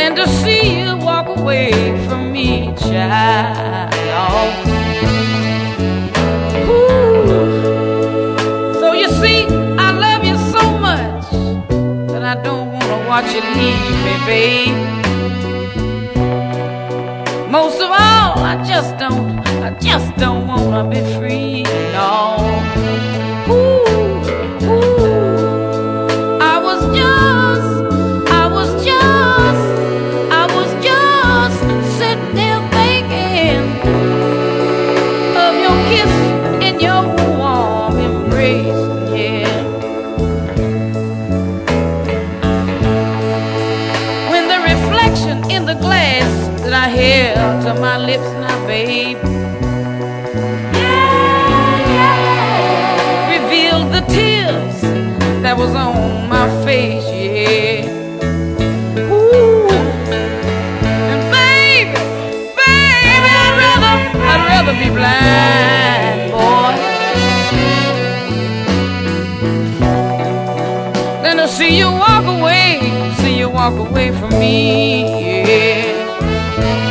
than to see you walk away from me, child. Ooh. So you see, I love you so much that I don't want to watch you leave me, babe. Most of all, I just don't want to be free, no. Ooh, ooh. I was just sitting there thinking of your kiss and your warm embrace, yeah. When the reflection in the glass that I held to my lips now, babe, revealed the tears that was on my face, yeah. Ooh. And baby, I'd rather be blind, boy, than to see you walk away from me, yeah.